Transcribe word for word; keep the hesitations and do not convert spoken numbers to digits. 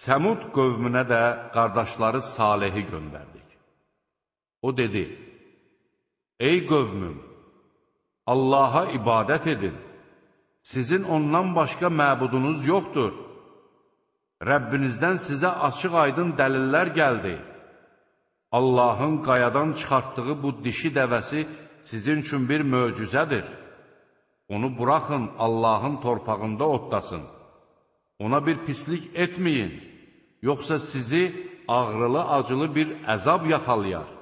Səmud qövmünə də qardaşları Salehi göndərdik. O dedi, ey qövmüm, Allaha ibadət edin, sizin ondan başqa məbudunuz yoxdur. Rəbbinizdən sizə açıq aydın dəlillər gəldi. Allahın qayadan çıxartdığı bu dişi dəvəsi sizin üçün bir möcüzədir. Onu buraxın, Allahın torpağında otlasın. Ona bir pislik etməyin, yoxsa sizi ağrılı-acılı bir əzab yaxalayar.